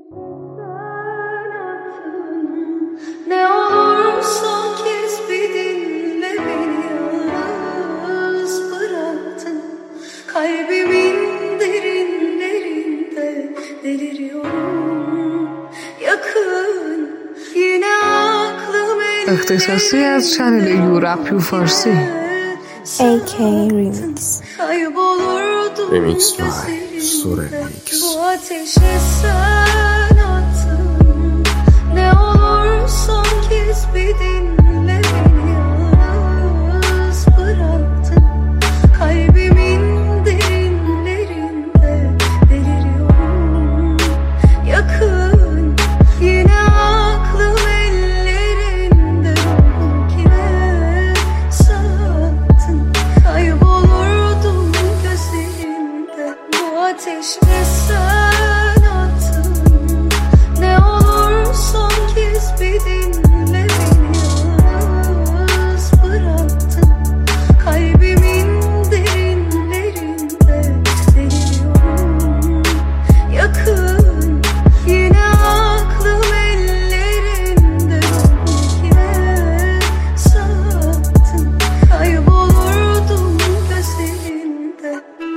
Ne olursan kes bir dinle beni, yalnız bıraktın. Kalbimin derinlerinde deliriyorum. Yakın yine aklım اختصاصی از چنل یورپ فارسی AK Remix Remix by Suremix. Bu ateşe sen attın. Ne olursan kes bir dinle beni, yalnız bıraktın. Kalbimin derinlerinde deliriyorum. Yakın yine aklım ellerinde. Kime sattın, kaybolurdum gözlerinde. Bu ateşe sen attın. Ne olursan kes bir dinle beni, yalnız bıraktın. Kalbimin derinlerinde deliriyorum. Yakın yine aklım ellerinde. Kime sattın, kaybolurdum gözlerinde.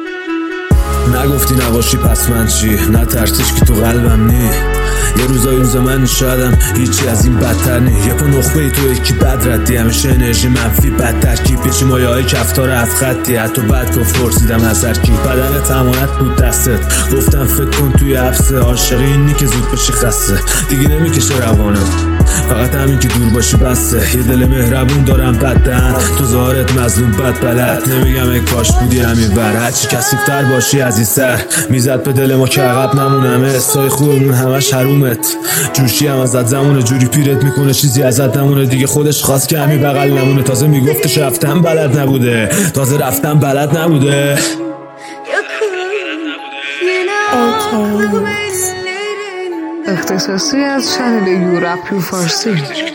نگفتی نباشی پس من چی؟ نترسیش که تو قلبم نی. یه روز من شایدم هیچی از این بدتر نی. یه پا نخبه تو یکی بد ردی، همیشه انرژی منفی بد ترکیب، پیچی مایه های کفتار از خطی. حتی بد گفت فرسیدم از هر کی، بدن تمانت بود دستت. گفتم فکر کن توی حبسه، عاشقی اینی که زود بشی خسته. دیگه نمیکشه روانم، فقط همین که دور باشی بسته. یه دل مهربون دارم بدن، تو ظاهرت مظلوم بد بلد. نمیگم ای کاش بودی همین ور، هرچی کثیف‌تر باشی عزیزتر. میزد به دل ما که عقب نمونم، حسای خوبمون همش حرومت. جوشی هم ازت زمونه، جوری پیرت میکنه چیزی ازت نمونه. دیگه خودش خواست که همین بغل نمونه. تازه میگفتش رفتم بلد نبوده، تازه رفتم بلد نبوده. AK Remix اختصاصی از چنل یورپ فارسی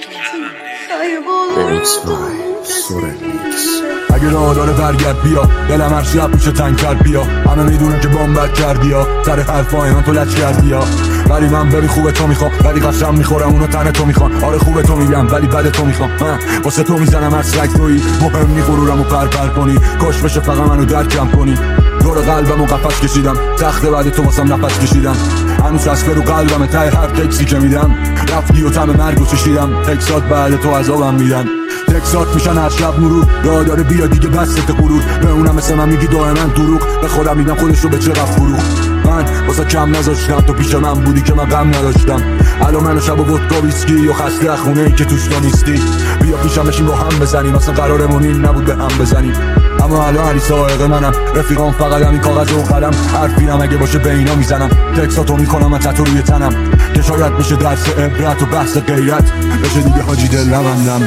Remix by Suremix. اگه راه داره برگرد بیا، دلم هر شب میشه تنگ کرد بیا. همه میدونن که بمبت کردی یا سر حرفای من تو لچ کردی یا. ولی من ببین خوبه تو میخوام، ولی قسم میخورم اونو تنه تو میخوان. آره خوبه تو میگم ولی بده تو میخوام. من واسه تو میزنم هر سگ تویی، مهم نی غرورمو پر کنی. کاش بشه فقط منو درکم کنی. دور قلبمو قفس کشیدم، تخت بعد تو واسم نفس کشیدم. هنوز چسبه رو قلبمه ته هر تکسی که میدم. رفتی و طعم مرگو چشیدم، تکسات بعد تو عذابم میدن. تکسات میشن هر شب مرور، راه داره بیا دیگه بسته غرور. به اونم مثل من میگی دائما دروغ، به خودم میدم خودش رو به چقدر فروغ. من واسه کم نذاشتم، تو پیش من بودی که من غم نداشتم. الان منو شب و ودکا ویسکی و خسته خونه ای که توش تو نیستی. بیا پیشم بشین با هم بزنیم، اصلا قرارمون این نبود به هم بزنیم. اما الان هری سائق منم، رفیقام فقط همین کاغذ و قلم. حرفینم اگه باشه به اینا میزنم، تکساتو میکنم من تتو روی تنم. که شاید میشه درس عبرت و بحث غیرت، بشه دیگه حاجی دل نبندم.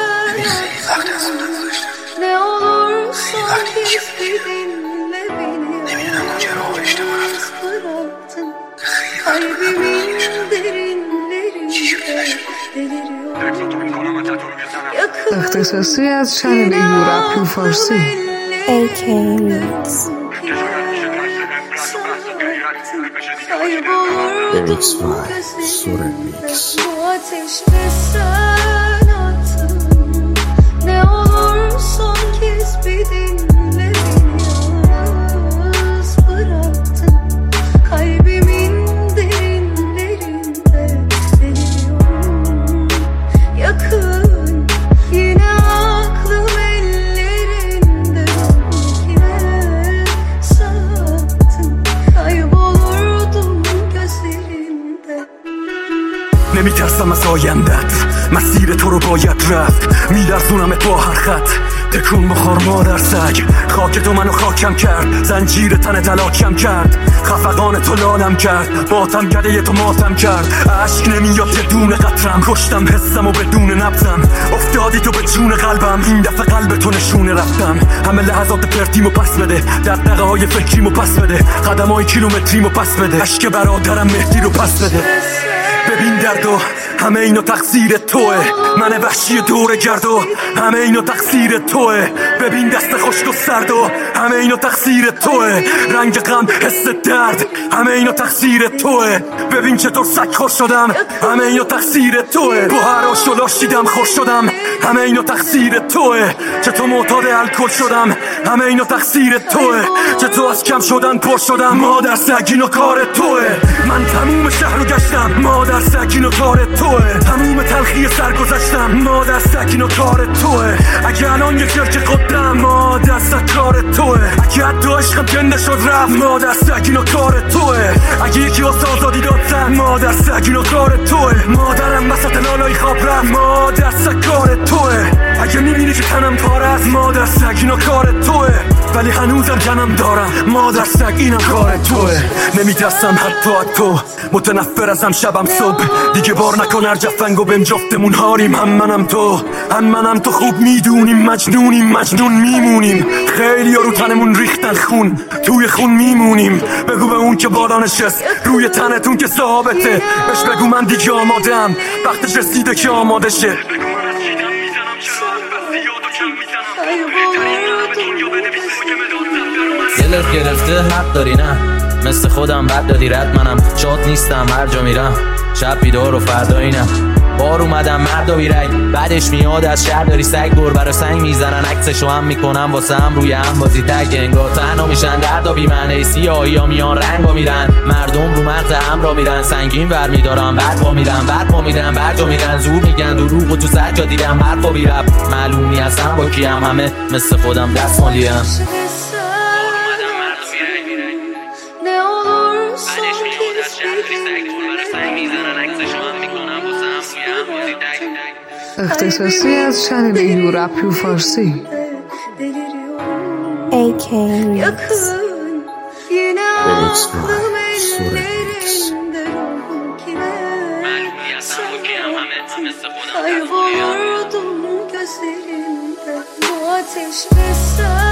Ne olursan kes bir dinle beni, yalnız bıraktın. Kalbimin derinlerinde deliriyorum. Yakın اختصاصی از چنل یورپ فارسی AK Remix Remix by Suremix. Bu ateşe sen attın. Ne olursan kes bir dinle beni, yalnız bıraktın. Kalbimin derinlerinde deliriyorum. Yakın yine aklım ellerinde. Kime sattın, kaybolurdum gözlerinde. نمیترسم از آیندت، مسیر تو رو باید رفت. میلرزونمت با هر خط، تکون بخور مادر سگ. خاک تو منو خاکم کرد، زنجیر تن تلاکم کرد. خفقان تو لالم کرد، باتم گده تو ماتم کرد. عشق نمیاد یه دونه قطرم، کشتم حسم و بدون نبزم. افتادی تو به جون قلبم، این دفعه قلب تو نشونه رفتم. همه لحظات پرتیمو پس بده، دغدغه های فکریمو پس بده. قدم های کیلومتریمو پس بده، عشق برادرم مهدی رو پس بده. ببین دردو همه اینا تقصیر توه، من وحشی دور گردو همه اینا تقصیر توه. ببین دست خشک و سرد و همه اینا تقصیر توه، رنگ غم حس درد همه اینا تقصیر توه. ببین چطور سگ خوش شدم همه اینا تقصیر توه، با هر آش و لاش دیدم خوش شدم همه اینا تقصیر توه. چطور معتاد الکل شدم همه اینا تقصیر توه، چطور از کم شدن پر شدم مادر سگ اینا کار توه. من تموم شهر رو گشتم مادر سگ اینا کار توه، تموم تلخی سر گذشتم مادر سگ اینا کار توه. اگه الان یه جرک قدم مادر سگ کار توه، اگه حتی عشقم جنده شد رفت مادر سگ اینا کار توه. اگه یکی واسه آزادی داد زن مادر سگ اینا کار توه. مادرم وسط لالایی خواب رفت مادر سگ کار توه. اگه میبینی که تنم پاره است مادر سگ اینا کار توه، ولی هنوزم جنم دارم مادر سگ اینم کار توه. نمیترسم حتی از تو، متنفر ازم شبم صبح، دیگه بار نکن هر جفنگو بهم جفتمون هاریم. هم منم تو خوب میدونیم مجنون میمونیم. خیلی ها رو تنمون ریختن خون، توی خون میمونیم. بگو به اون که بالا نشست روی تنتون که ثابته، بهش بگو من دیگه آمادم وقتش رسیده که آماده شه. دلت گرفته حق داری نه، مثل خودم بد دادی رد، منم شاد نیستم هر جا میرم، شب بیدار و فردا اینم. بار اومدم مرد و بیرگ، بعدش میاد از شهر داری سگ دور برا سنگ میزنن، عکسشو هم میکنم واسه هم روی هم بازی تگ. انگار تنها میشن درد و بیمعنی، سیاهی ها میان رنگ با میرن، مردم رو مغز هم را میرن، سنگین ور میدارم بعد با میرن برجا میرن، زور میگن دروغ و تو سجا دیدم حرف و بیرب، معلوم نی اصلا با کیم، همه مثل خودم دست مالیم. اختصاصی از چنل یوراپیو فارسی AK Remix. Remix by Sure Mix. Kayboldum gözlerinde bu ateş ve sen.